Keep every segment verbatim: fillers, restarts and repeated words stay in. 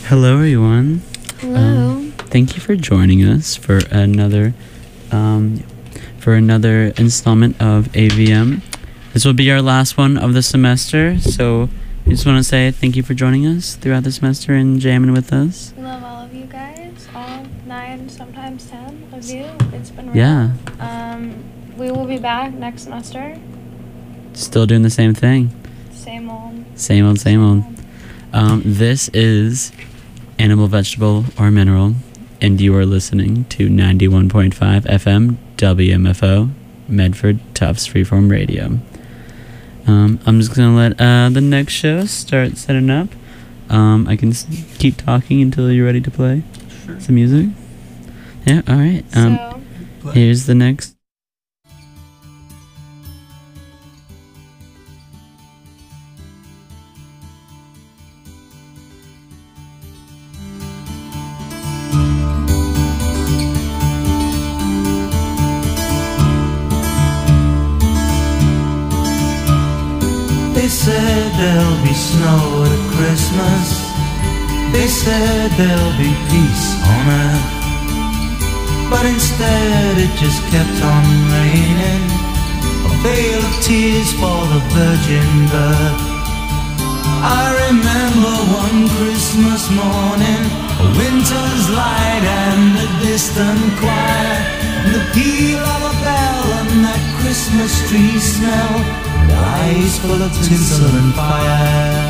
Hello, everyone. Hello. Um, thank you for joining us for another, um, for another installment of A V M. This will be our last one of the semester, so I just want to say thank you for joining us throughout the semester and jamming with us. We love all of you guys, all nine, sometimes ten of you. It's been real. Yeah. Um, we will be back next semester. Still doing the same thing. Same old. Same old, same old. Um, this is Animal, Vegetable, or Mineral, and you are listening to ninety-one point five F M W M F O, Medford Tufts Freeform Radio. Um, I'm just going to let uh, the next show start setting up. Um, I can s- keep talking until you're ready to play Sure. some music. Yeah, all right. Um, So, here's the next. They said there'll be snow at Christmas. They said there'll be peace on earth. But instead it just kept on raining, a veil of tears for the virgin birth. I remember one Christmas morning, a winter's light and a distant choir, and the peal of a bell and that Christmas tree smell, and eyes full of tinsel and fire.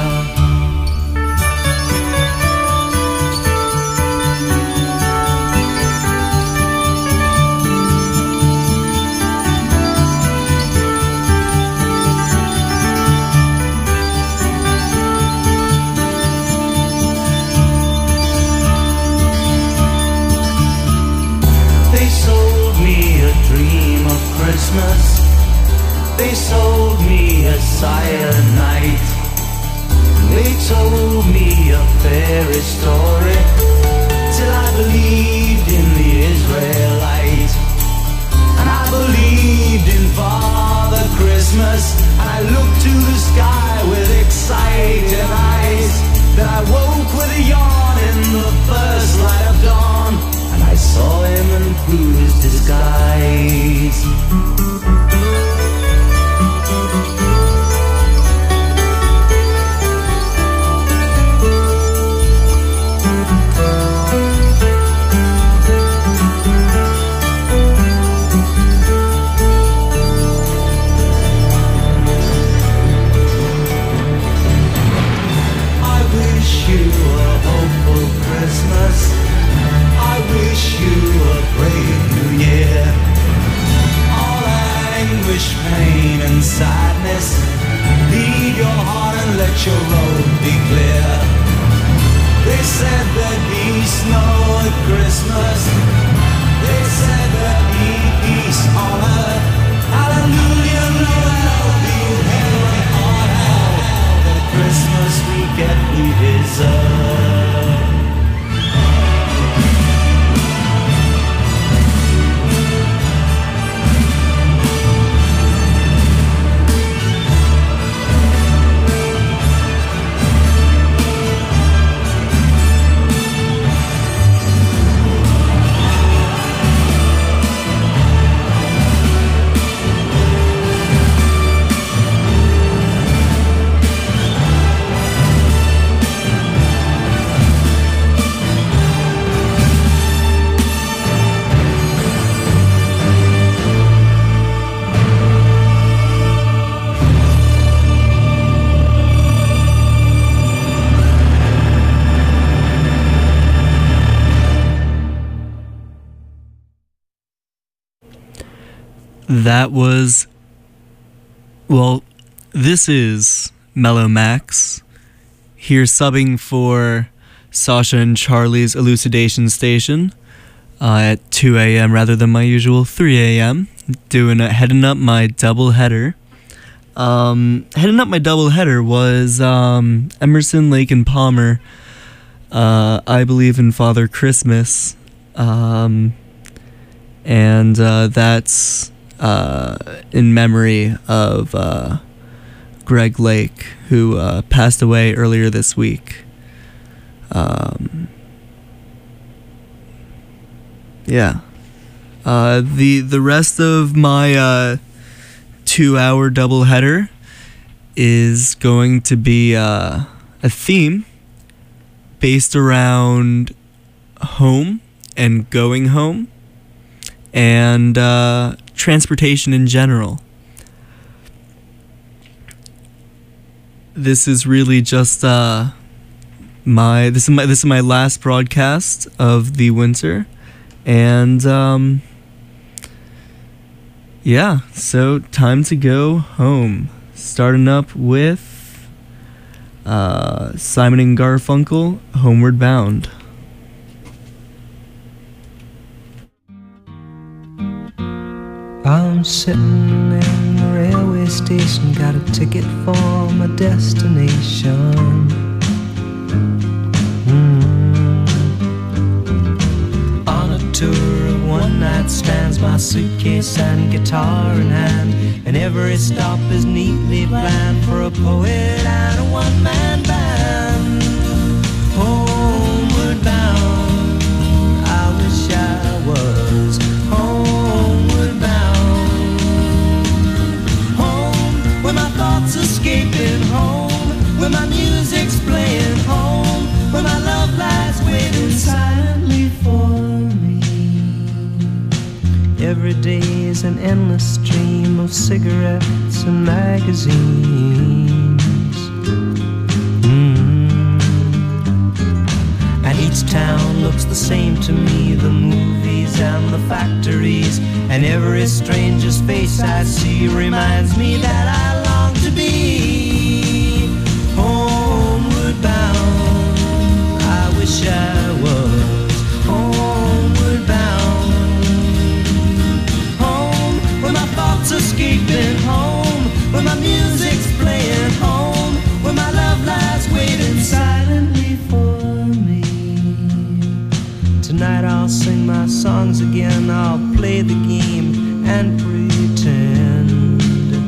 They sold me a dream of Christmas. They sold me a silent night. They told me a fairy story till I believed in the Israelite. And I believed in Father Christmas, and I looked to the sky with excited eyes. Then I woke with a yawn in the first light of dawn, and I saw him and through his disguise. I wish you a hopeful Christmas. I wish you a brave new year. All anguish, pain and sadness, leave your heart and let your road be clear. They said there'd be snow at Christmas. They said there'd be peace on earth. Hallelujah, Noel, be heaven on hell. The Christmas we get we deserve. That was, well, this is Mellow Max, here subbing for Sasha and Charlie's Elucidation Station uh, at two a.m. rather than my usual three a.m. Doing a, heading up my double header. Um, heading up my double header was um, Emerson, Lake and Palmer. Uh, I Believe in Father Christmas, um, and uh, that's uh, in memory of uh, Greg Lake, who uh, passed away earlier this week. Um, yeah. Uh, the the rest of my uh, two-hour doubleheader is going to be uh, a theme based around home and going home and uh, transportation in general. This is really just uh, my this is my this is my last broadcast of the winter, and um, yeah, so time to go home. Starting up with uh, Simon and Garfunkel, Homeward Bound. I'm sitting in the railway station, got a ticket for my destination. Mm. On a tour of one night stands, my suitcase and guitar in hand, and every stop is neatly planned for a poet and a one-man band. Homeward bound, I wish I was homeward bound. Home, where my thoughts escaping, home, where my music's playing, home, where my love lies waiting silently for me. Every day is an endless stream of cigarettes and magazines. Mm. And each town looks the same to me, the movies and the factories, and every stranger's face I see reminds me that I long to be homeward bound. I wish I was homeward bound. Home, where my thoughts escaping, home, where my music's playing, home, where my love lies waiting silently for me. Tonight I'll sing my songs again, I'll play the game and pretend.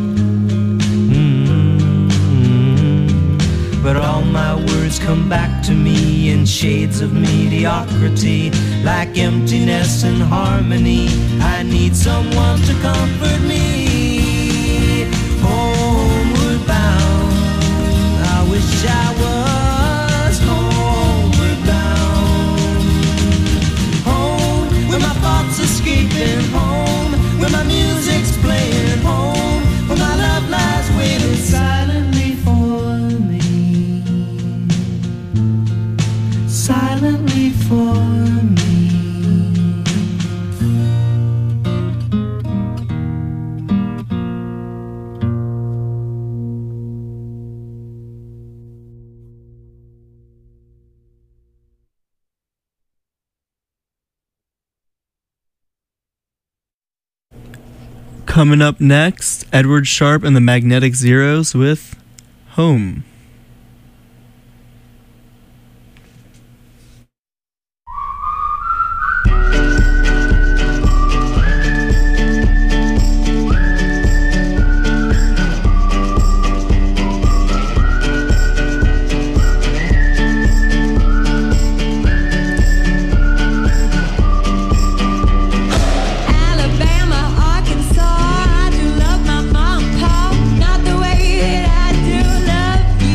Mm-hmm. But all my words come back to me in shades of mediocrity, like emptiness and harmony. I need someone to comfort me. Homeward bound, I wish I was homeward bound. Home, where my thoughts escaping, home, where my music's playing, home, where my love lies waiting silently for me. Silently for me. Coming up next, Edward Sharpe and the Magnetic Zeros with Home. Alabama, Arkansas, I do love my mom and pop, not the way that I do love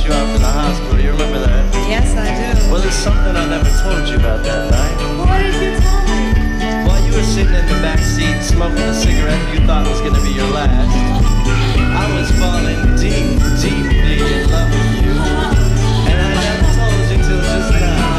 you out to the hospital. You remember that? Yes, I do. Well, there's something I never told you about that night. What did you tell me? While you were sitting in the back seat smoking a cigarette you thought was gonna be your last, I was falling deep, deeply in love with you. And I never told you till just now.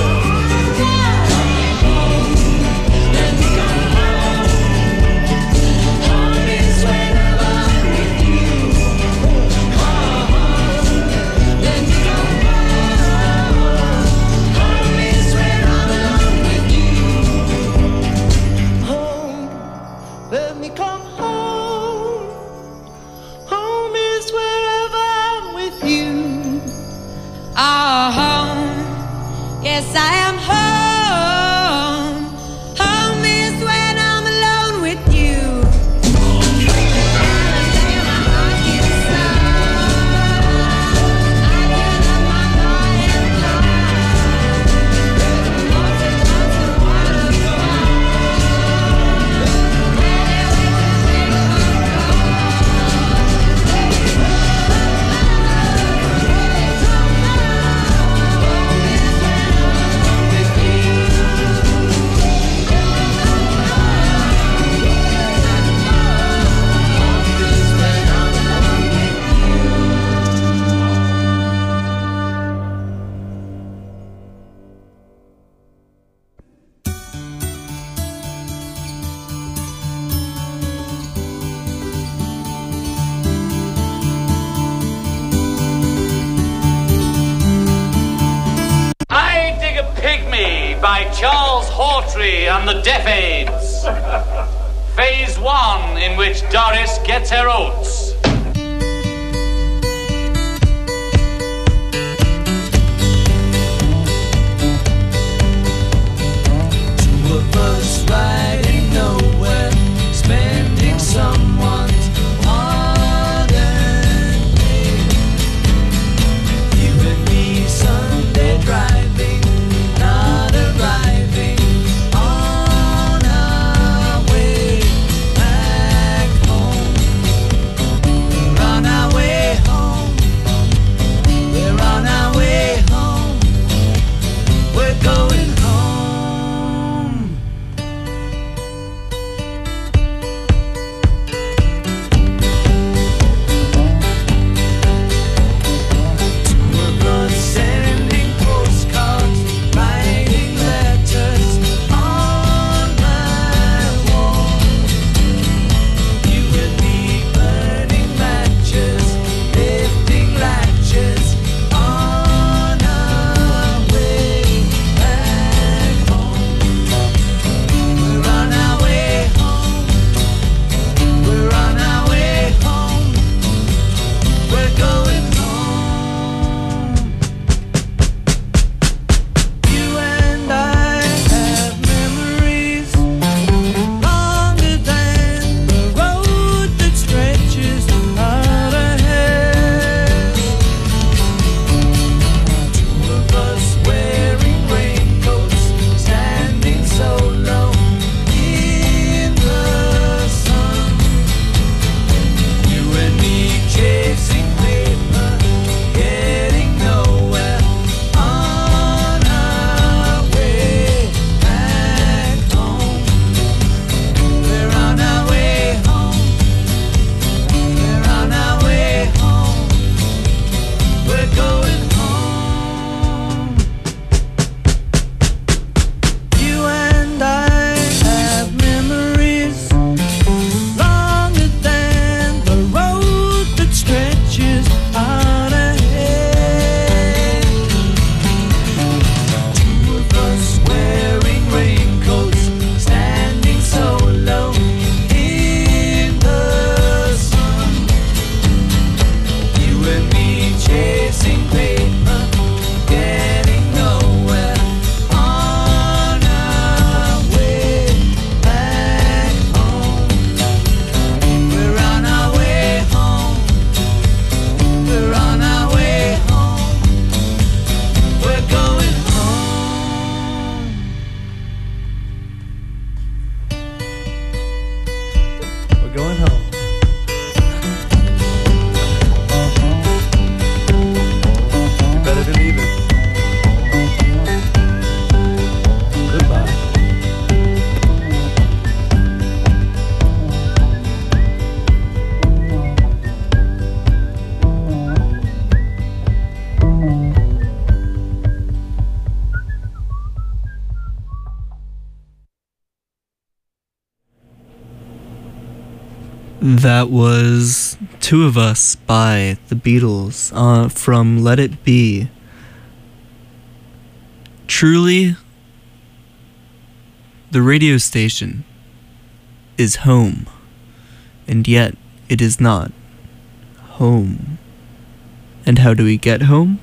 Let me come home. Home is wherever I'm with you. Oh, home. Yes, I am home. Home is when I'm alone with you. Alabama, Arkansas. I can love my boy and fly. Mountain, mountain, waterfall. I Dig a Pygmy by Charles Hawtrey and the Deaf Aids. Phase one, in which Doris gets her oats. Two of us riding nowhere, spending someone's hard-earned day. You and me Sunday driving, not arriving on our way back home. That was Two of Us by the Beatles uh, from Let It Be. Truly, the radio station is home, and yet it is not home. And how do we get home?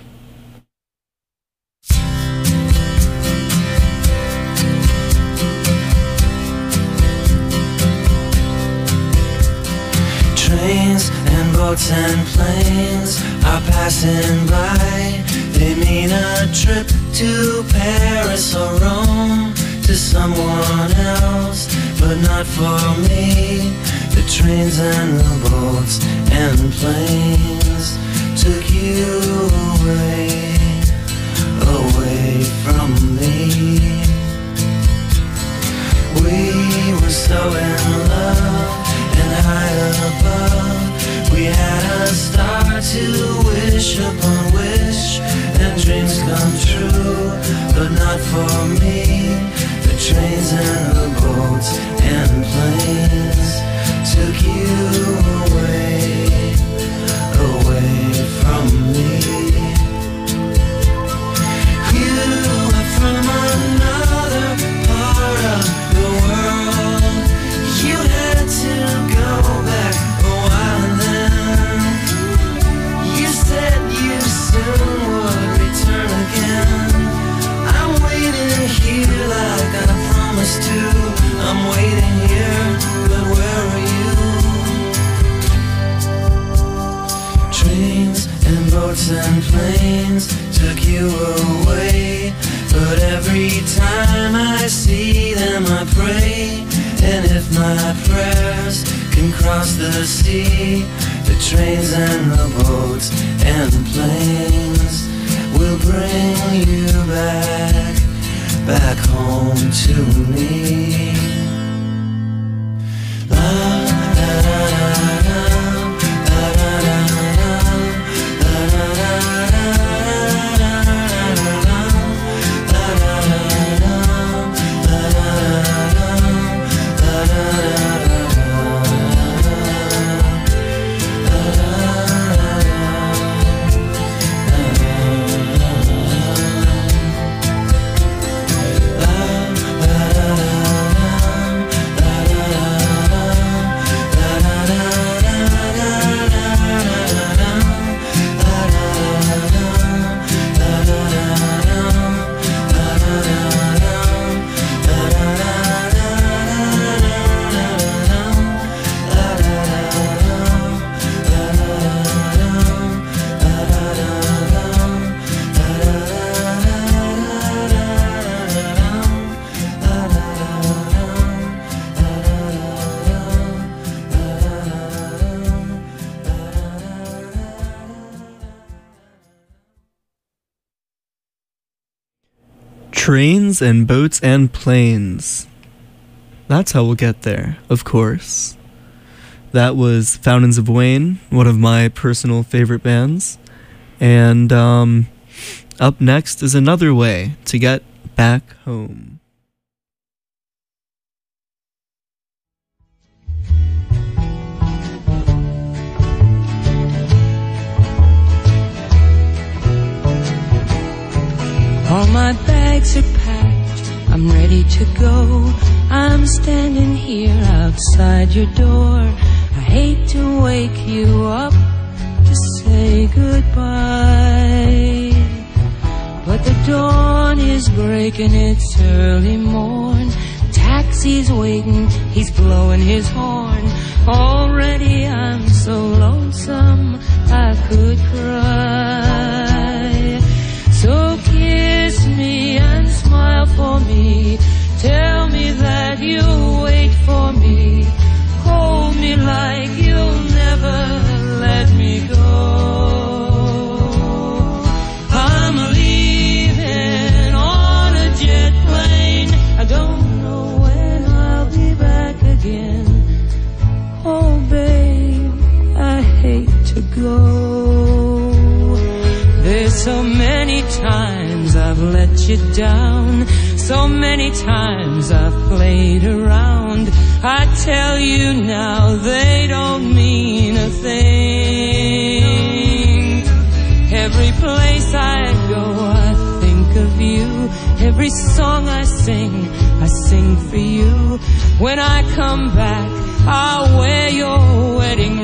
Trains and boats and planes are passing by. They mean a trip to Paris or Rome, to someone else, but not for me. The trains and the boats and planes took you away, away from me. We were so in love and high above. We had a star to wish upon wish, and dreams come true, but not for me. The trains and the boats and planes took you away, away from me. You are from another part of the world. You had to go back a while and then you said you soon would return again. I'm waiting here like I promised to. I'm waiting here, but where are you? Trains and boats and planes took you away, but every time I see them I pray. And if my prayers can cross the sea, the trains and the boats and the planes will bring you back, back home to me. La, da, da, da, da, da, da, da. Trains and boats and planes. That's how we'll get there, of course. That was Fountains of Wayne, one of my personal favorite bands. And um, up next is another way to get back home. All my bags are packed, I'm ready to go. I'm standing here outside your door. I hate to wake you up to say goodbye, but the dawn is breaking, it's early morn. Taxi's waiting, he's blowing his horn. Already I'm so lonesome I could cry. So kiss me and smile for me. Tell me that you'll wait for me. Hold me like you'll never let me go. I'm leaving on a jet plane. I don't know when I'll be back again. Oh babe, I hate to go. There's so many times I've let you down. So many times I've played around, I tell you now they don't mean a thing. Every place I go I think of you. Every song I sing, I sing for you. When I come back, I'll wear your wedding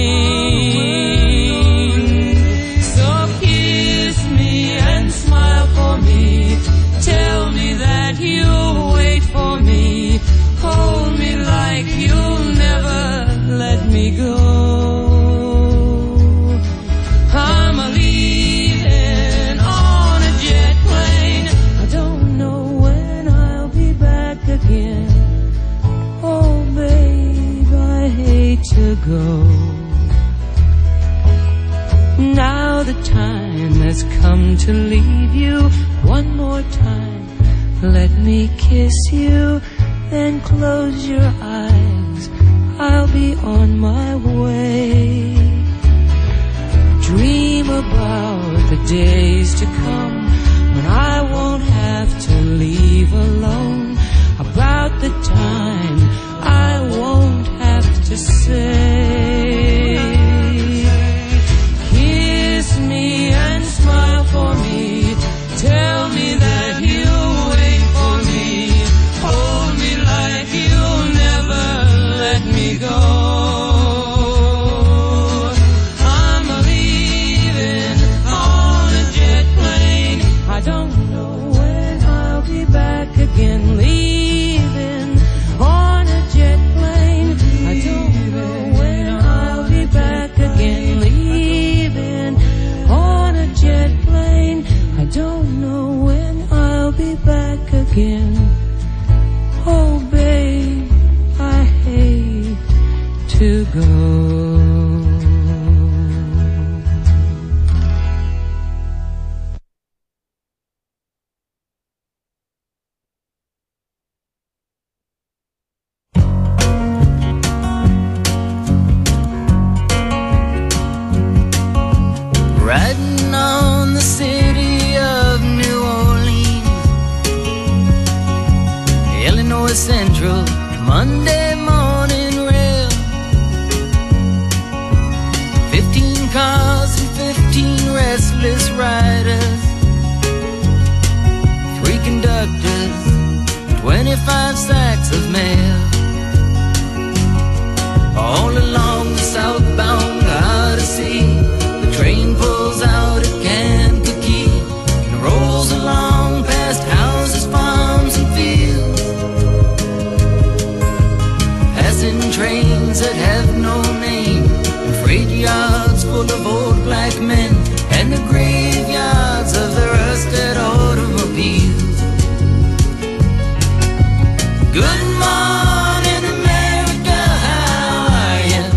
ring. So kiss me and smile for me. Tell me that you'll wait for me. Hold me like you'll never let me go. I'm a leaving on a jet plane. I don't know when I'll be back again. Oh babe, I hate to go. Now the time has come to leave you. One more time, let me kiss you. Then close your eyes, I'll be on my way. Dream about the days to come when I won't have to leave alone. About the time I won't have to say. Kiss me and smile for me. Tell me that you'll wait for me. Hold me like you'll never let me go. I'm leaving on a jet plane. I don't know when I'll be back again. Leaving on a jet plane. I don't know when I'll be back again. Leaving on a jet plane. I don't know when I'll be back again. Oh babe, I hate to go. Riding on the city of New Orleans, Illinois Central, Monday morning rail. Fifteen cars and fifteen restless riders, three conductors, twenty-five sacks of mail. All along the southbound Odyssey, the train pulls out at Kankakee and rolls along past houses, farms, and fields, passing trains that have no name, and freight yards full of old black men, and the graveyards of the rusted automobiles. Good morning, America, how are you?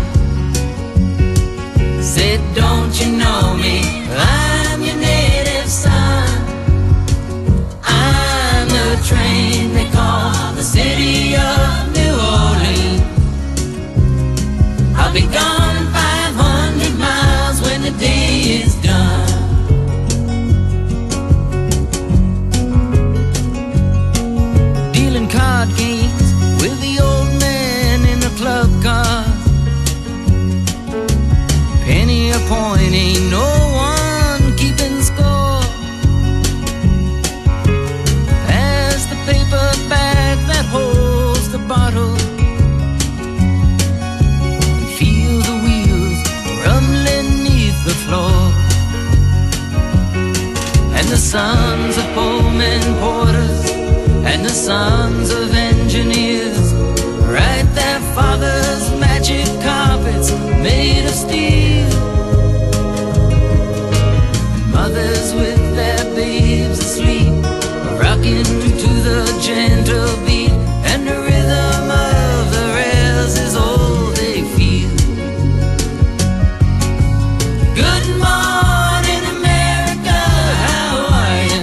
Said, don't you know me? I'm your native son. I'm the train they call the city of New Orleans. I'll be gone five hundred miles when the day is done. Dealing card games with the old man in the club car. Penny a point, ain't no one keeping score. Pass the paper bag that holds the bottle, and feel the wheels rumbling neath the floor. And the sons of Pullman porters and the sons of engineers write their fathers' magic carpets made of steel. And mothers with their babes asleep are rocking to the gentle beat, and the rhythm of the rails is all they feel. Good morning, America, how are you?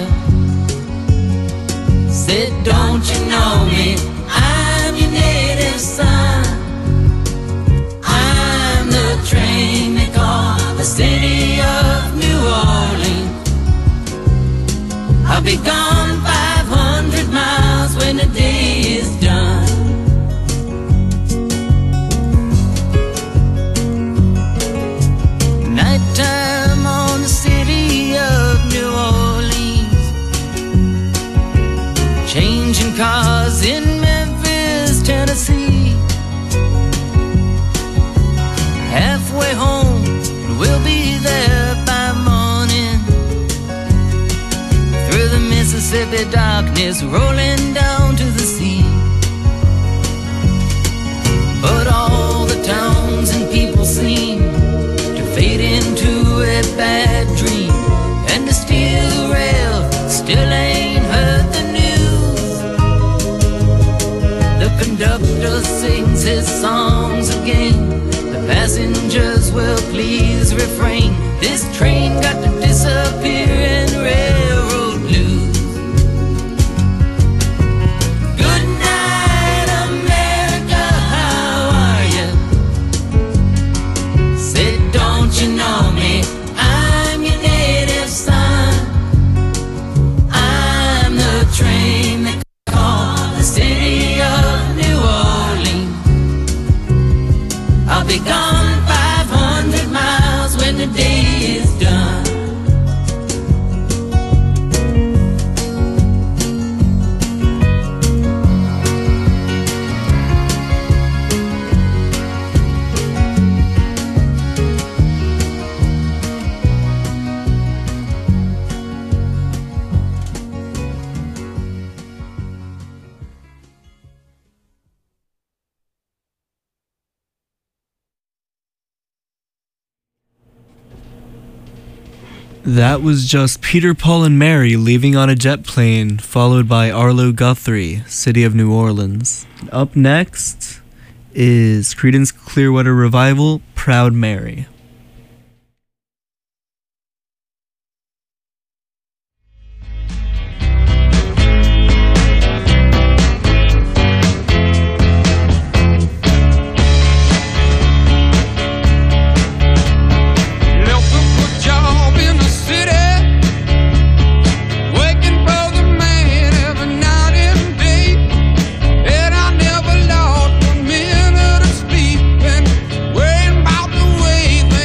Said, don't you know me? I'm your native son. I'm the train they call the city of New Orleans. I'll be gone five hundred miles is rolling down to the sea. But all the towns and people seem to fade into a bad dream, and the steel rail still ain't heard the news. The conductor sings his songs again, the passengers will please refrain. This train got to disappear in railroad blues. Good night, America, how are you? Say, don't you know me? I'm your native son. I'm the train that called the city of New Orleans. I'll be gone five hundred miles when the day is done. That was just Peter, Paul, and Mary leaving on a jet plane, followed by Arlo Guthrie, City of New Orleans. Up next is Creedence Clearwater Revival, Proud Mary. Worrying about the way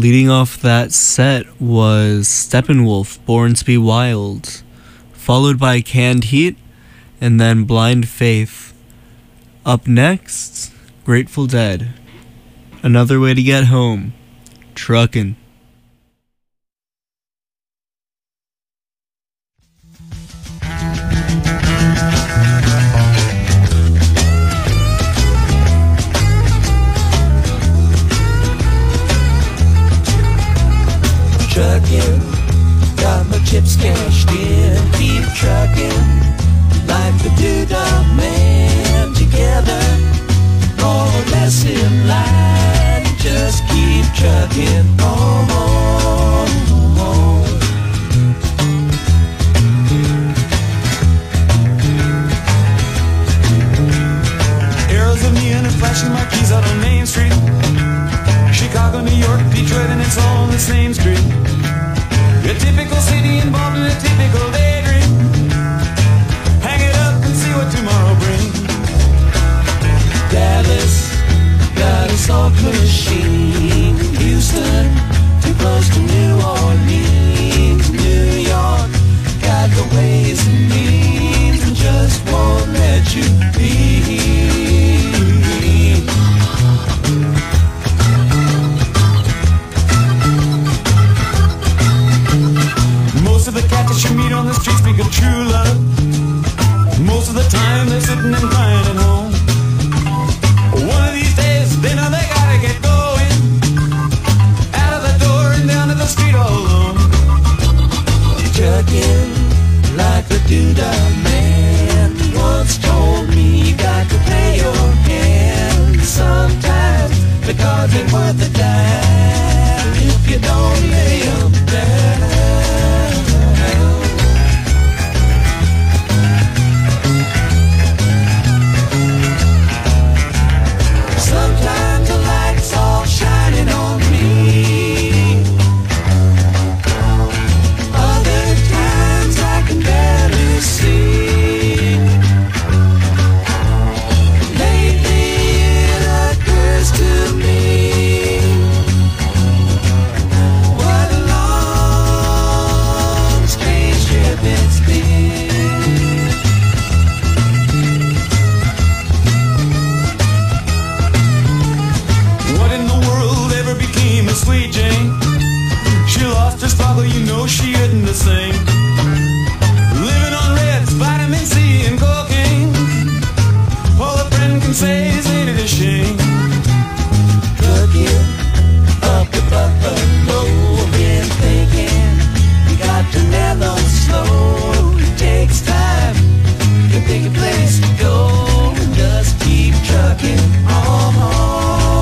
Leading off that set was Steppenwolf, Born to Be Wild, followed by Canned Heat, and then Blind Faith. Up next, Grateful Dead, Another Way to Get Home, Truckin'. Truckin', got my chips cashed in, keep truckin', like the Doodah Man, together, more or less in line, just keep truckin' on, on, on. Arrows of neon and flashing marquees out on Main Street, Chicago, New York, Detroit, and it's all on the same street. A typical city involved in a typical daydream. Hang it up and see what tomorrow brings. Dallas, got a salt machine. Houston, too close to New Orleans. New York, got the ways and means and just won't let you be. Most of the cats that you meet on the street speak of true love. Most of the time they're sitting and crying at home. One of these days they know they gotta get going, out of the door and down to the street all alone. Truckin' like a Doodah Man once told me, you got to play your hand. Sometimes the cards ain't worth a dime if you don't lay 'em down. Sometimes the light's all shining on me. Other times I can barely see. Lately it occurs to me, what a long, strange trip it's been. What in the world ever became of Sweet Jane? She lost her sparkle, you know she isn't the same. Living on reds, vitamin C and cocaine. All a friend can say is ain't it a shame? Truckin' up the Buffalo, been thinking you got to mellow slow. It takes time to pick a place to go and just keep trucking on.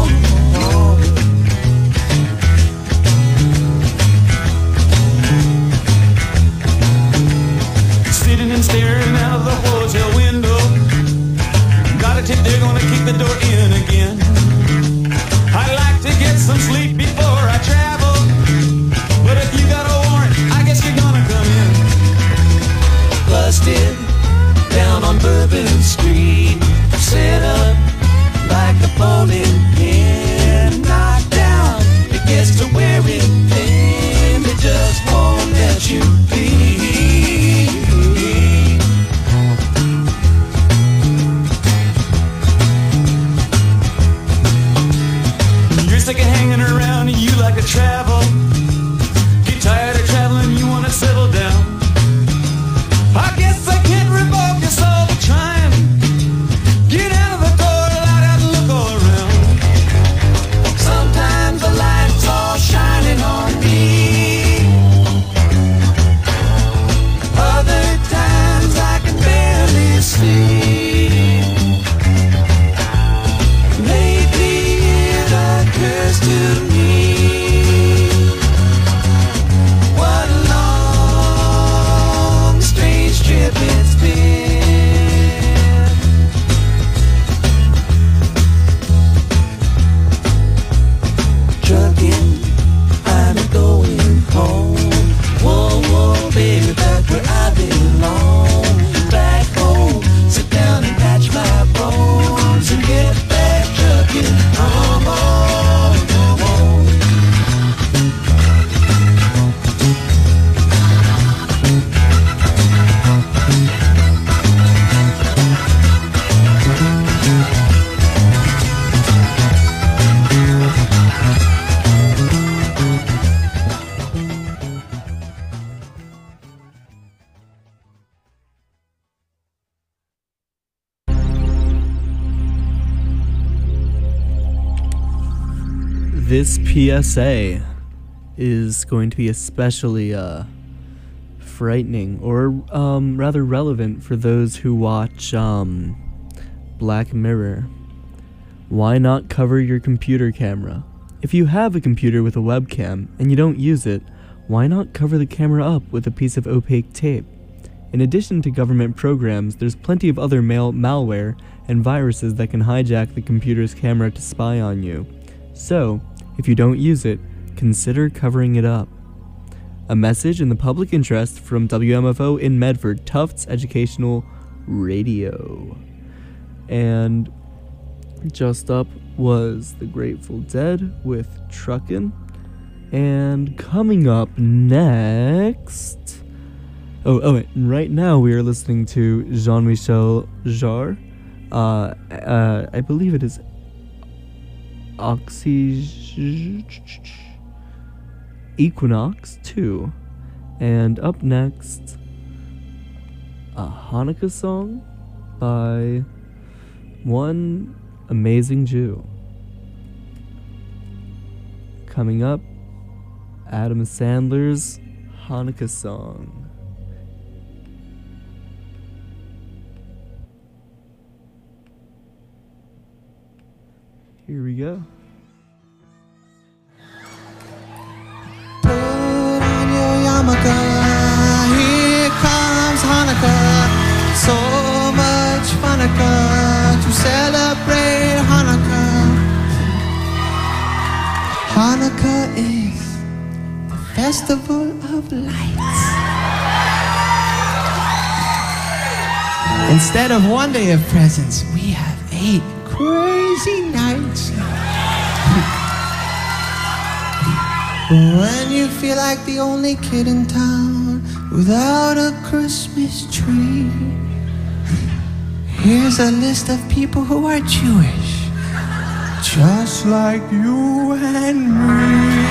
Sitting and staring out of the hotel window, got a tip they're gonna kick the door in again. I'd like to get some sleep before I travel, but if you got a warrant, I guess you're gonna come in. Busted down on Bourbon Street, set up like a bowling pin, knocked down, it gets to wearing thin, it just won't let you be. You're sick of hanging around and you like to travel. Get tired of traveling, you wanna settle down. I guess I can't revoke your soul for trying. Get out of the door, light out and look all around. Sometimes the light's all shining on me. this P S A is going to be especially uh, frightening, or um, rather relevant for those who watch um, Black Mirror. Why not cover your computer camera? If you have a computer with a webcam and you don't use it, why not cover the camera up with a piece of opaque tape? In addition to government programs, there's plenty of other mal- malware and viruses that can hijack the computer's camera to spy on you. So, if you don't use it, consider covering it up. A message in the public interest from W M F O in Medford, Tufts Educational Radio. And just up was the Grateful Dead with Truckin'. And coming up next... Oh, oh wait, right now we are listening to Jean-Michel Jarre. Uh, uh, I believe it is Oxy... Equinox two. And up next, a Hanukkah song by one amazing Jew. Coming up, Adam Sandler's Hanukkah song. Here we go. Put on your yarmulke, here comes Hanukkah. So much Hanukkah to celebrate Hanukkah. Hanukkah is the festival of lights. Instead of one day of presents, we have eight crazy nights. When you feel like the only kid in town without a Christmas tree, here's a list of people who are Jewish, just like you and me.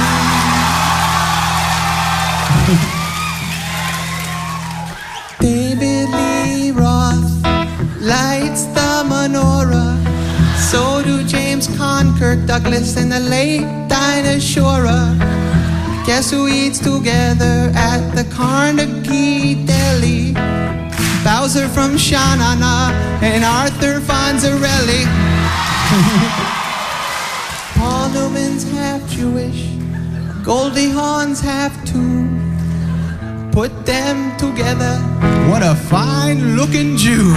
David Lee Roth lights the menorah. So do James Caan, Kirk Douglas, and the late Dinah Shore. Guess who eats together at the Carnegie Deli? Bowser from Sha-Na-Na and Arthur Fonzarelli. Paul Newman's half Jewish, Goldie Hawn's half too. Put them together, what a fine-looking Jew.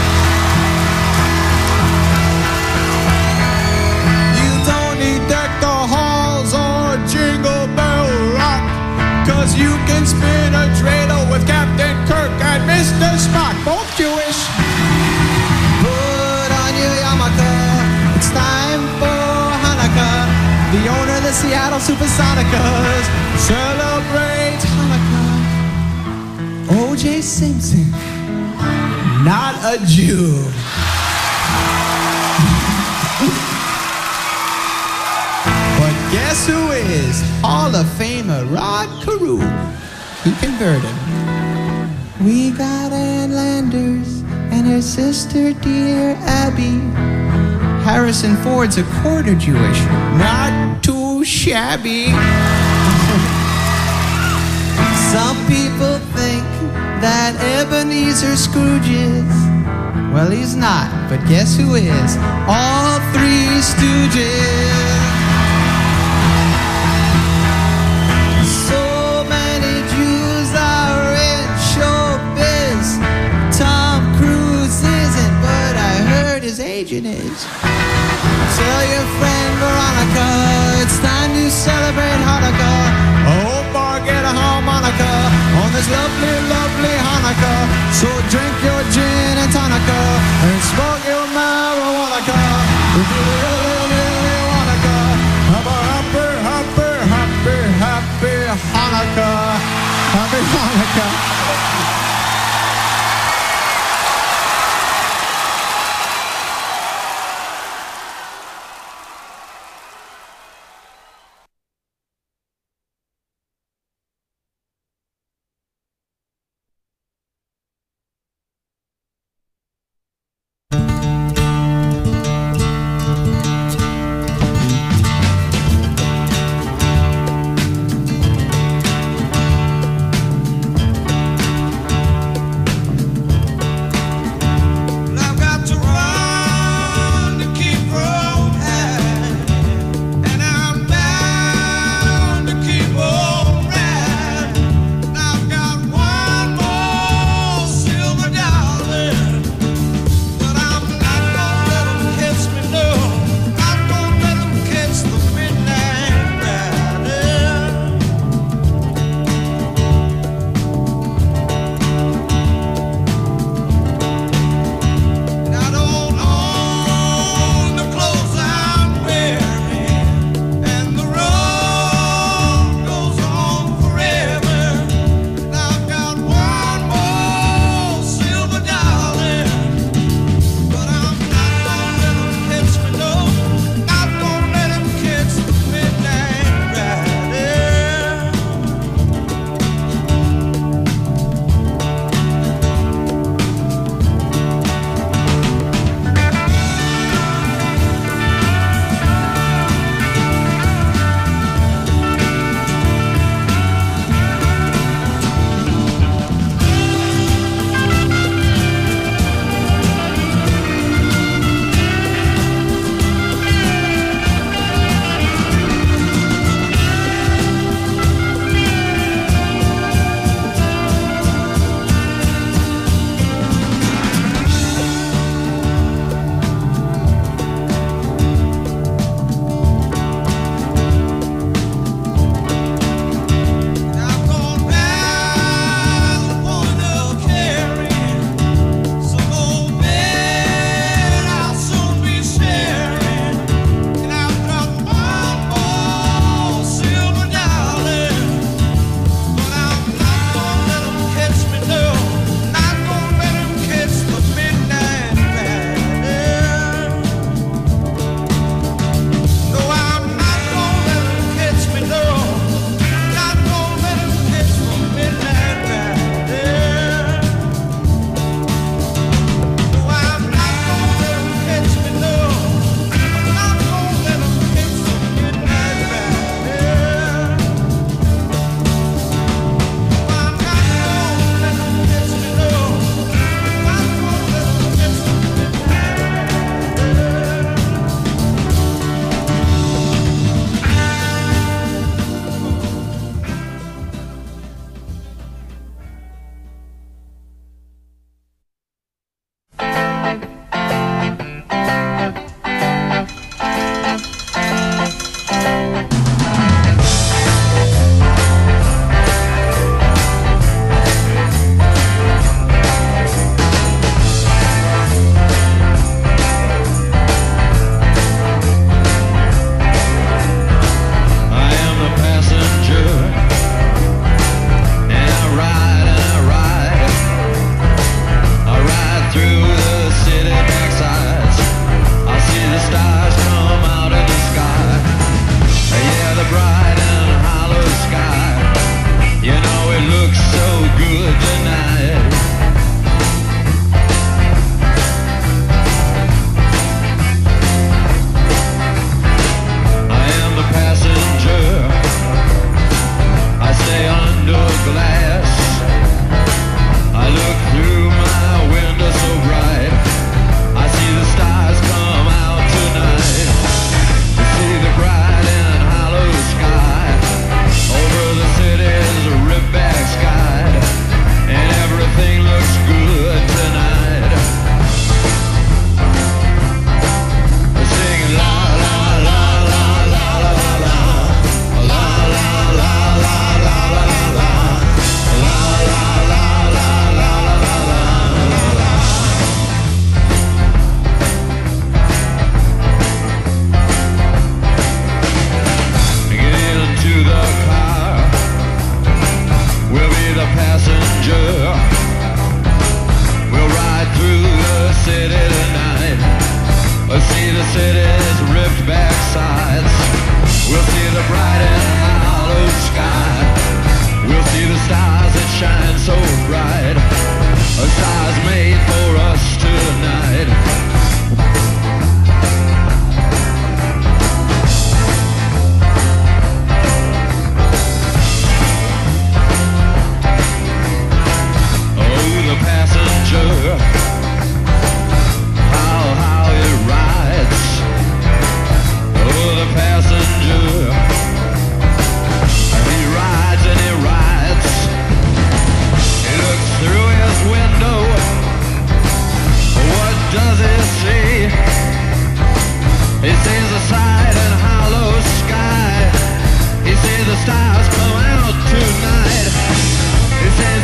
Jingle Bell Rock, cause you can spin a dreidel with Captain Kirk and Mister Spock, both Jewish. Put on your yarmulke, it's time for Hanukkah. The owner of the Seattle Supersonicas celebrates Hanukkah. O J Simpson, not a Jew. Guess who is Hall of Famer Rod Carew? He converted. We got Ann Landers and her sister dear Abby. Harrison Ford's a quarter Jewish, not too shabby. Some people think that Ebenezer Scrooge is. Well, he's not, but guess who is? All three Stooges. His agent is. Tell your friend Veronica it's time to celebrate Hanukkah. I hope I get a harmonica on this lovely, lovely Hanukkah. So drink your gin and tonica and smoke your marijuana. If you really, really wanna go, have a happy, happy, happy, happy Hanukkah. Happy Hanukkah.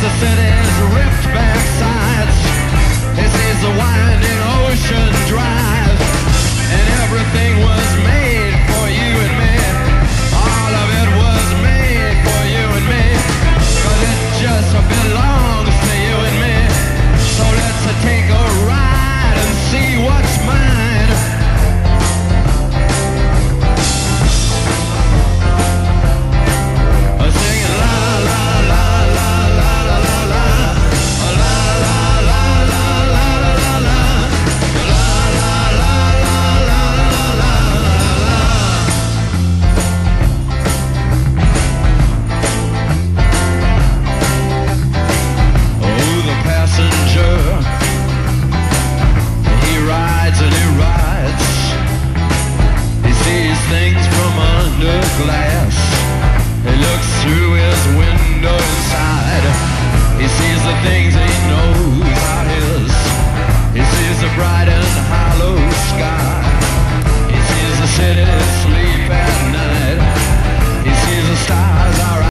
the city's ripped back side.